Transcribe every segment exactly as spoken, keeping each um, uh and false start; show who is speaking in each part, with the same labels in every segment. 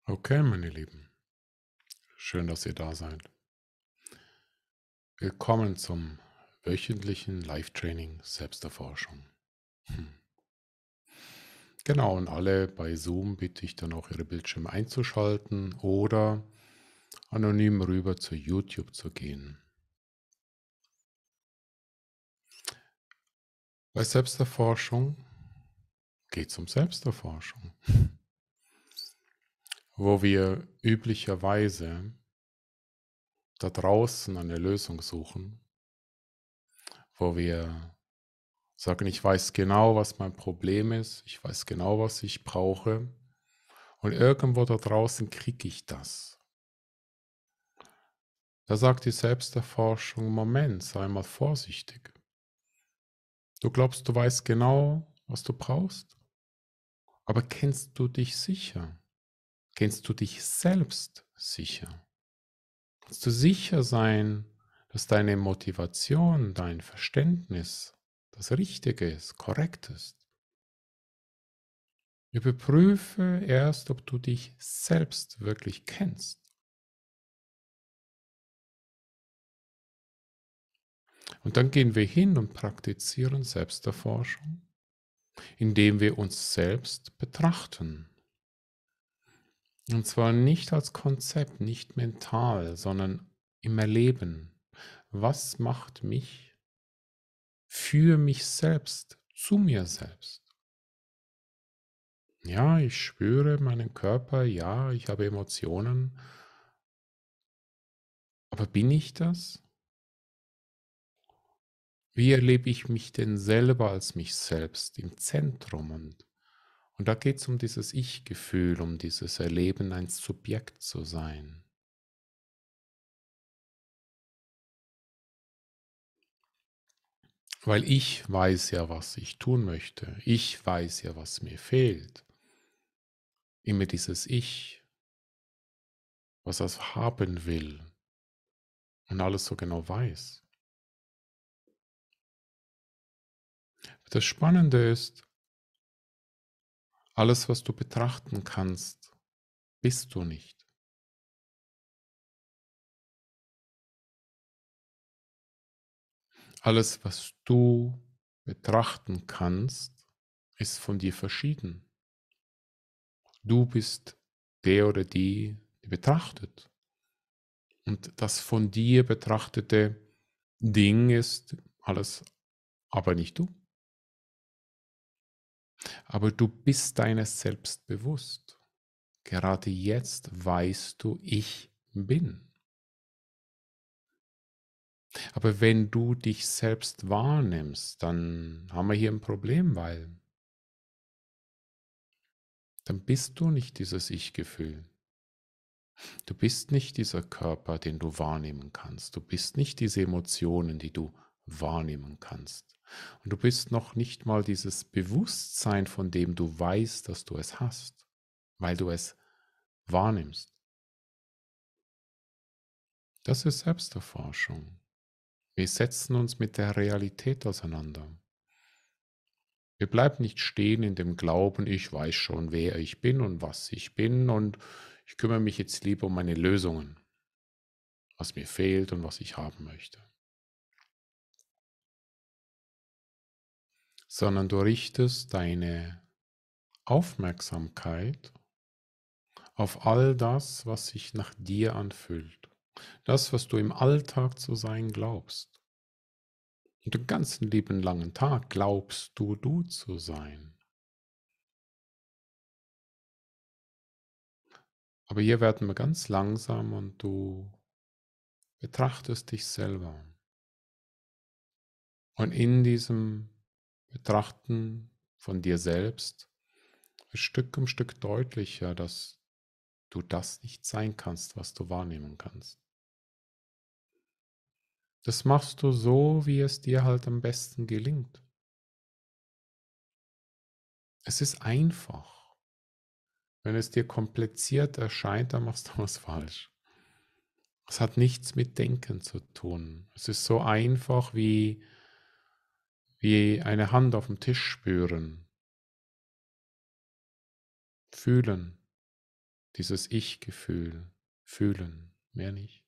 Speaker 1: Okay, meine Lieben, schön, dass ihr da seid. Willkommen zum wöchentlichen Live-Training Selbsterforschung. Hm. Genau, und alle bei Zoom bitte ich dann auch ihre Bildschirme einzuschalten oder anonym rüber zu YouTube zu gehen. Bei Selbsterforschung geht es um Selbsterforschung, wo wir üblicherweise da draußen eine Lösung suchen, wo wir sagen, ich weiß genau, was mein Problem ist, ich weiß genau, was ich brauche und irgendwo da draußen kriege ich das. Da sagt die Selbsterforschung, Moment, sei mal vorsichtig. Du glaubst, du weißt genau, was du brauchst, aber kennst du dich sicher? Kennst du dich selbst sicher? Kannst du sicher sein, dass deine Motivation, dein Verständnis das Richtige ist, korrekt ist? Überprüfe erst, ob du dich selbst wirklich kennst. Und dann gehen wir hin und praktizieren Selbsterforschung, indem wir uns selbst betrachten. Und zwar nicht als Konzept, nicht mental, sondern im Erleben. Was macht mich für mich selbst, zu mir selbst? Ja, ich spüre meinen Körper, ja, ich habe Emotionen, aber bin ich das? Wie erlebe ich mich denn selber als mich selbst im Zentrum? Und, und da geht es um dieses Ich-Gefühl, um dieses Erleben, ein Subjekt zu sein. Weil ich weiß ja, was ich tun möchte. Ich weiß ja, was mir fehlt. Immer dieses Ich, was es haben will und alles so genau weiß. Das Spannende ist, alles, was du betrachten kannst, bist du nicht. Alles, was du betrachten kannst, ist von dir verschieden. Du bist der oder die, die betrachtet. Und das von dir betrachtete Ding ist alles, aber nicht du. Aber du bist deines selbst bewusst. Gerade jetzt weißt du, ich bin. Aber wenn du dich selbst wahrnimmst, dann haben wir hier ein Problem, weil dann bist du nicht dieses Ich-Gefühl. Du bist nicht dieser Körper, den du wahrnehmen kannst. Du bist nicht diese Emotionen, die du wahrnehmen kannst. Und du bist noch nicht mal dieses Bewusstsein, von dem du weißt, dass du es hast, weil du es wahrnimmst. Das ist Selbsterforschung. Wir setzen uns mit der Realität auseinander. Wir bleiben nicht stehen in dem Glauben, ich weiß schon, wer ich bin und was ich bin und ich kümmere mich jetzt lieber um meine Lösungen, was mir fehlt und was ich haben möchte. Sondern du richtest deine Aufmerksamkeit auf all das, was sich nach dir anfühlt. Das, was du im Alltag zu sein glaubst. Und den ganzen lieben langen Tag glaubst du, du zu sein. Aber hier werden wir ganz langsam und du betrachtest dich selber. Und in diesem Betrachten von dir selbst wird Stück um Stück deutlicher, dass du das nicht sein kannst, was du wahrnehmen kannst. Das machst du so, wie es dir halt am besten gelingt. Es ist einfach. Wenn es dir kompliziert erscheint, dann machst du was falsch. Es hat nichts mit Denken zu tun. Es ist so einfach wie, wie eine Hand auf dem Tisch spüren, fühlen, Dieses Ich-Gefühl fühlen, mehr nicht.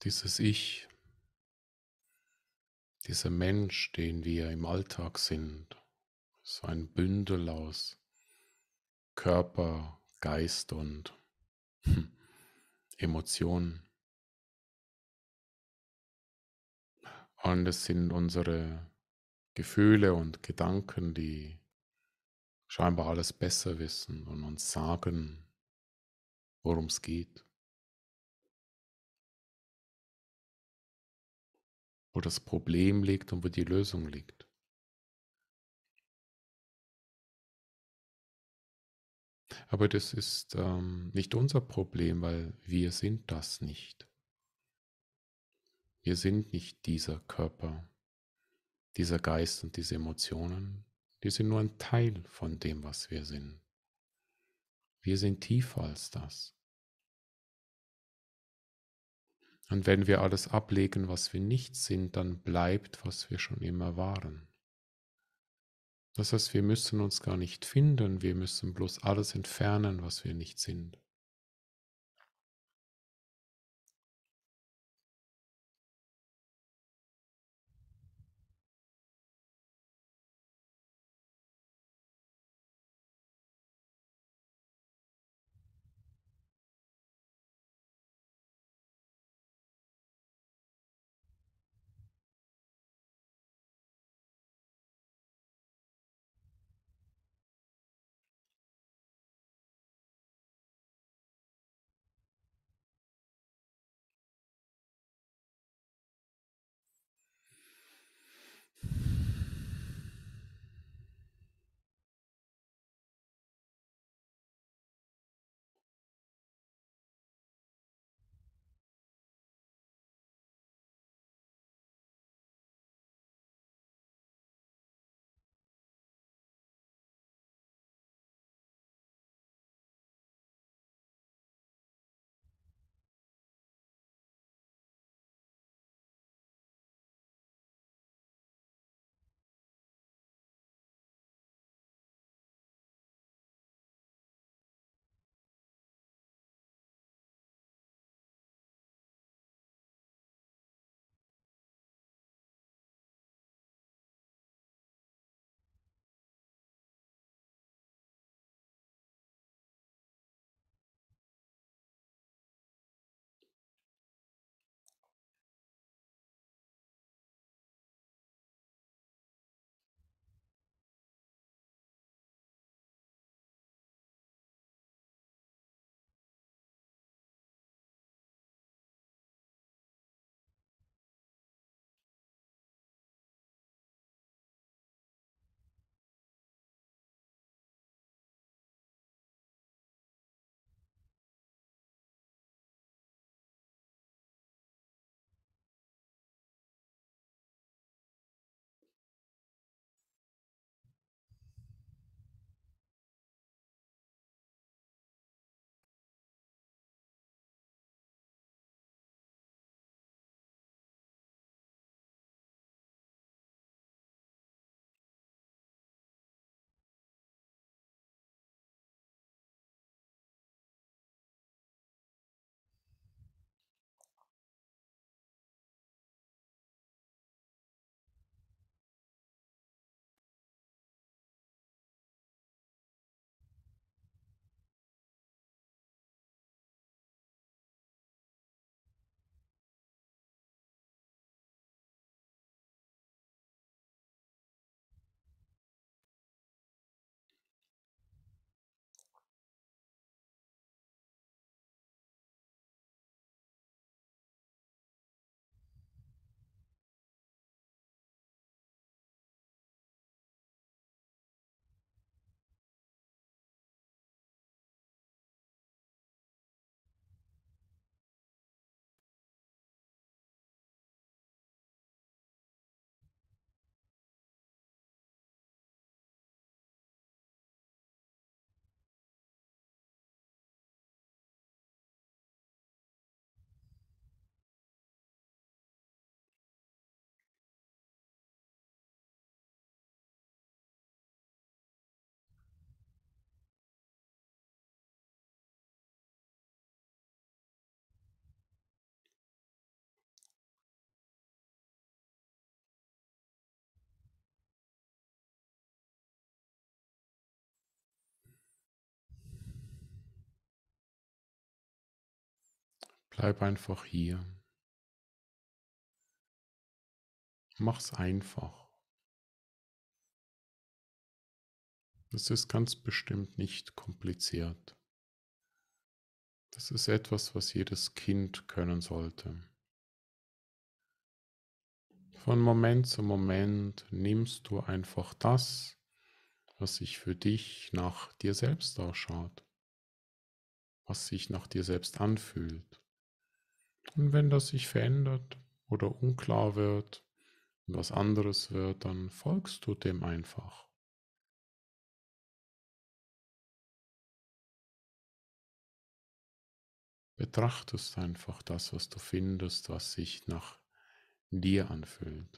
Speaker 1: Dieses Ich, dieser Mensch, den wir im Alltag sind, so ein Bündel aus Körper, Geist und hm, Emotionen. Und es sind unsere Gefühle und Gedanken, die scheinbar alles besser wissen und uns sagen, worum es geht, wo das Problem liegt und wo die Lösung liegt. Aber das ist ähm, nicht unser Problem, weil wir sind das nicht. Wir sind nicht dieser Körper, dieser Geist und diese Emotionen. Die sind nur ein Teil von dem, was wir sind. Wir sind tiefer als das. Und wenn wir alles ablegen, was wir nicht sind, dann bleibt, was wir schon immer waren. Das heißt, wir müssen uns gar nicht finden, wir müssen bloß alles entfernen, was wir nicht sind. Bleib einfach hier. Mach's einfach. Es ist ganz bestimmt nicht kompliziert. Das ist etwas, was jedes Kind können sollte. Von Moment zu Moment nimmst du einfach das, was sich für dich nach dir selbst ausschaut, was sich nach dir selbst anfühlt. Und wenn das sich verändert oder unklar wird und was anderes wird, dann folgst du dem einfach. Betrachtest einfach das, was du findest, was sich nach dir anfühlt.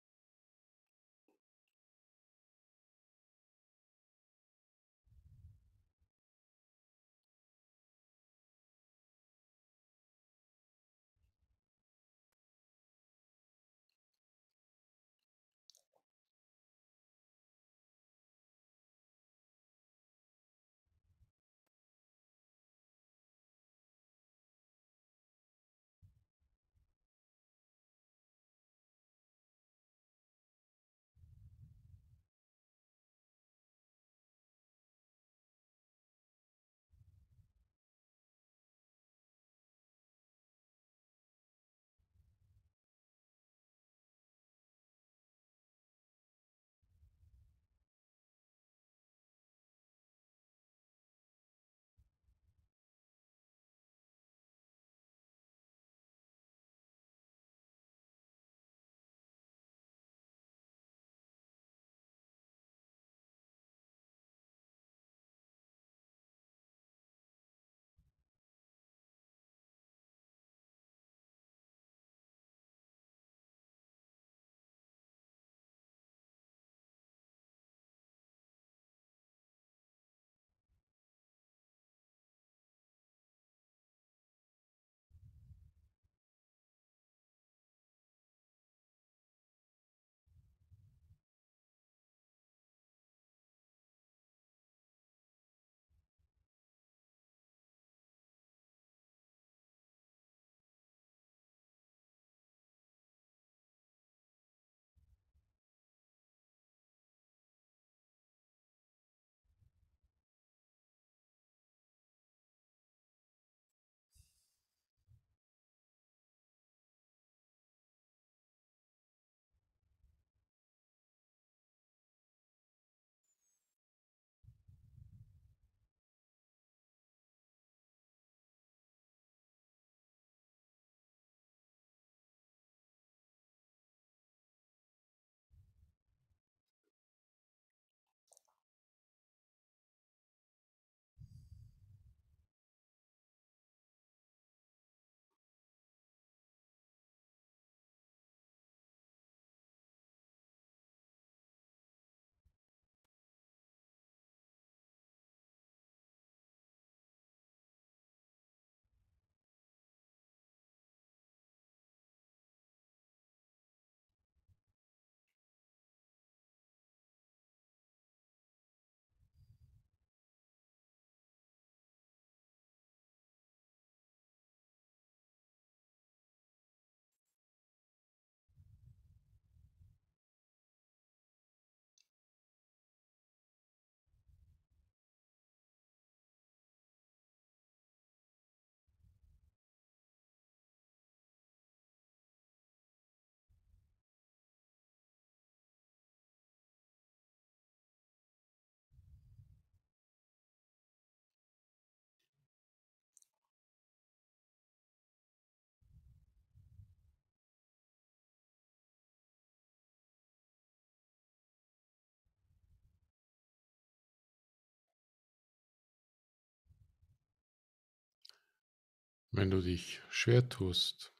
Speaker 1: Wenn du dich schwer tust,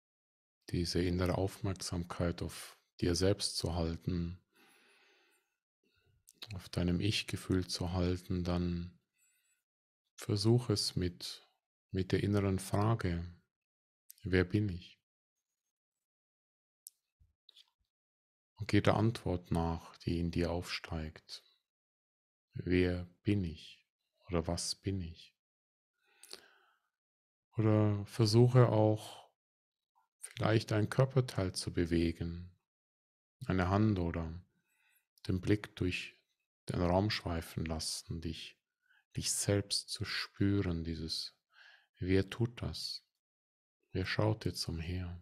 Speaker 1: diese innere Aufmerksamkeit auf dir selbst zu halten, auf deinem Ich-Gefühl zu halten, dann versuch es mit, mit der inneren Frage, wer bin ich? Und geh der Antwort nach, die in dir aufsteigt. Wer bin ich? Oder was bin ich? Oder versuche auch vielleicht ein Körperteil zu bewegen, eine Hand oder den Blick durch den Raum schweifen lassen, dich, dich selbst zu spüren, dieses, wer tut das? Wer schaut jetzt umher?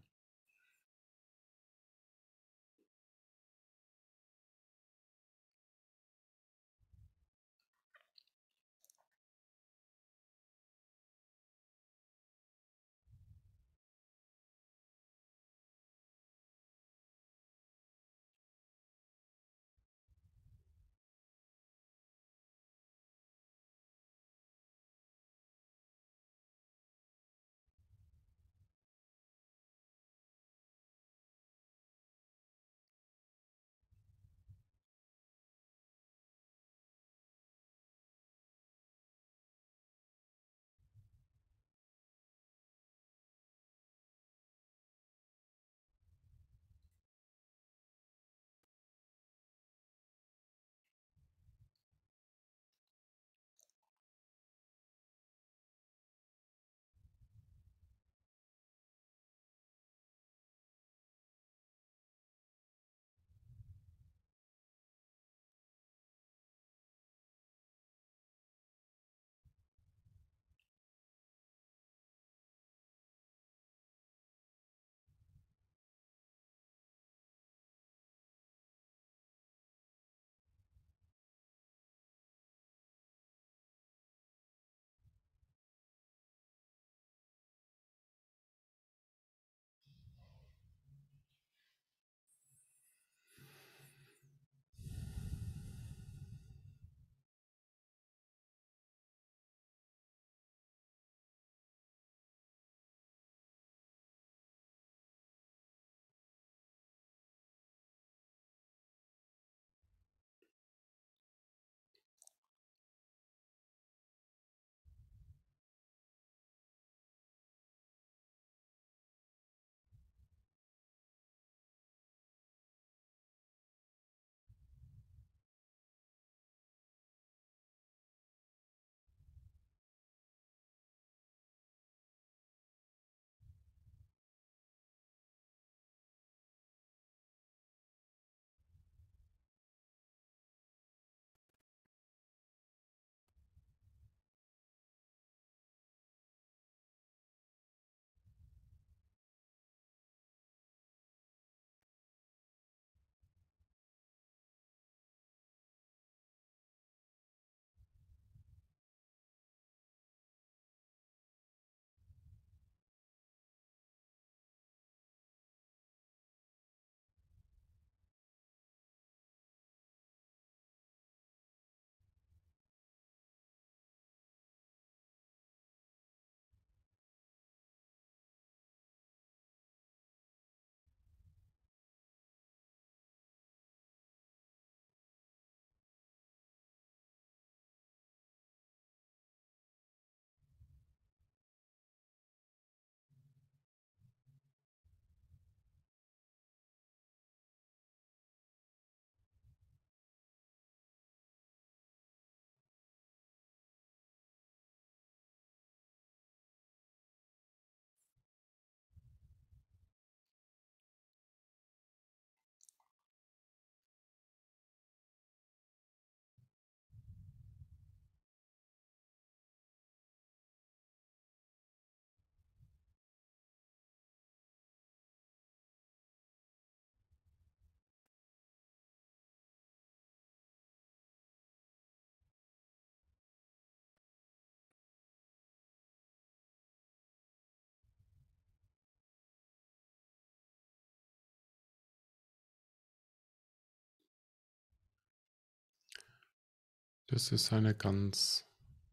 Speaker 1: Das ist eine ganz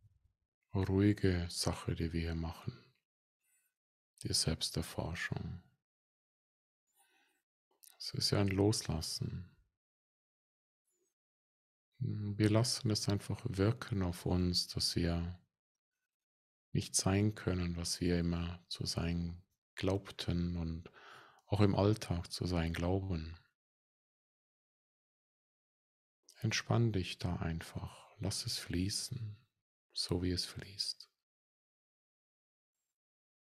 Speaker 1: ruhige Sache, die wir hier machen, die Selbsterforschung. Es ist ja ein Loslassen. Wir lassen es einfach wirken auf uns, dass wir nicht sein können, was wir immer zu sein glaubten und auch im Alltag zu sein glauben. Entspann dich da einfach, lass es fließen, so wie es fließt.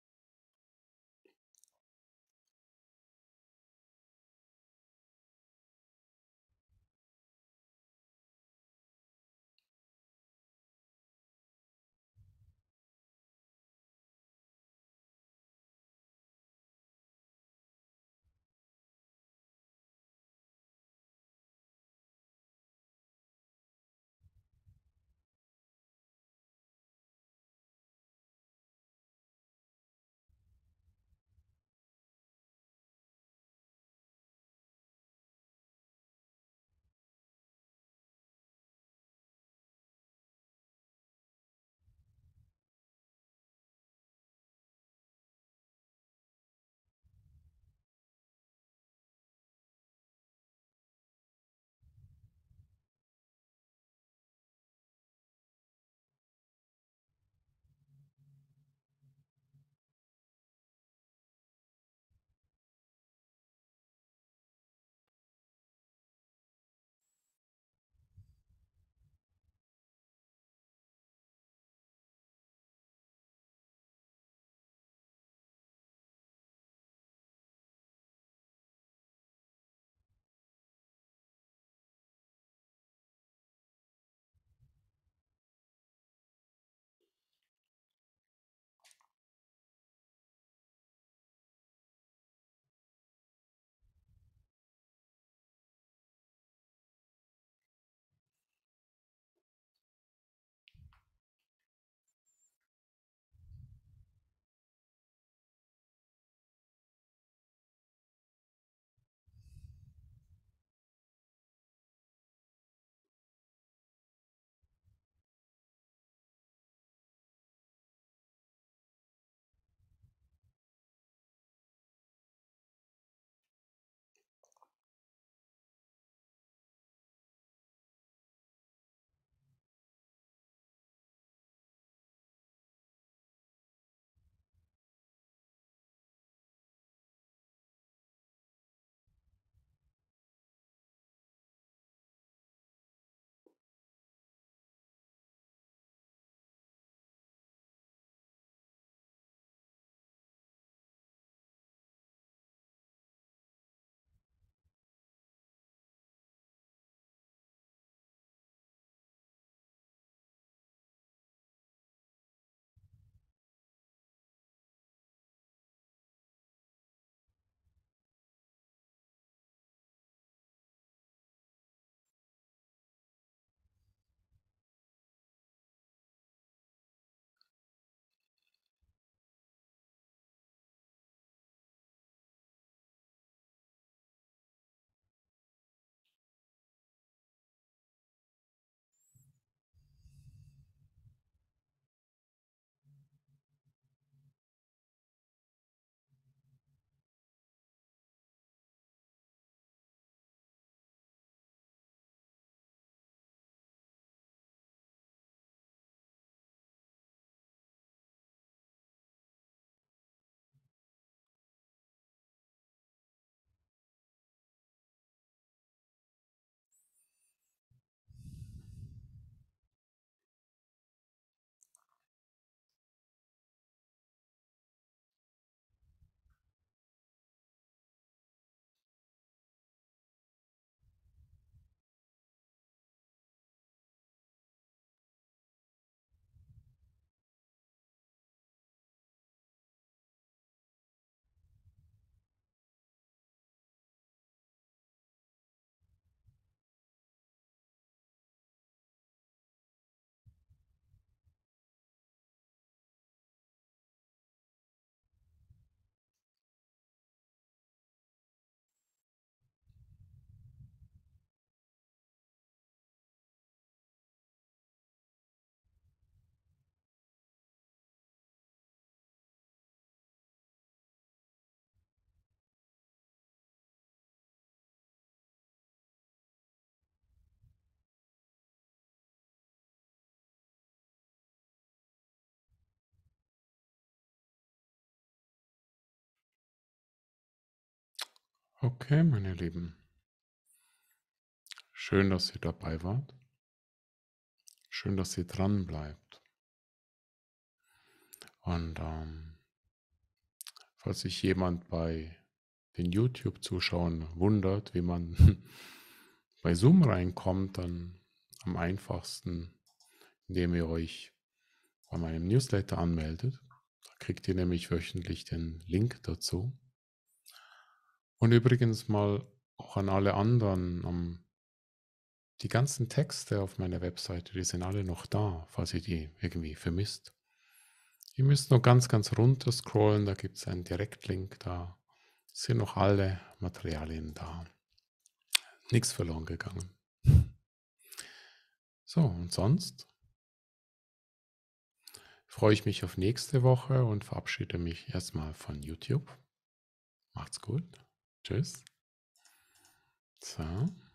Speaker 1: Okay, meine Lieben. Schön, dass ihr dabei wart. Schön, dass ihr dran bleibt. Und ähm, falls sich jemand bei den YouTube-Zuschauern wundert, wie man bei Zoom reinkommt, dann am einfachsten, indem ihr euch bei meinem Newsletter anmeldet. Da kriegt ihr nämlich wöchentlich den Link dazu. Und übrigens mal auch an alle anderen, um, die ganzen Texte auf meiner Webseite, die sind alle noch da, falls ihr die irgendwie vermisst. Ihr müsst nur ganz, ganz runter scrollen, da gibt es einen Direktlink, da sind noch alle Materialien da. Nichts verloren gegangen. So, und sonst freue ich mich auf nächste Woche und verabschiede mich erstmal von YouTube. Macht's gut. Tschüss. So.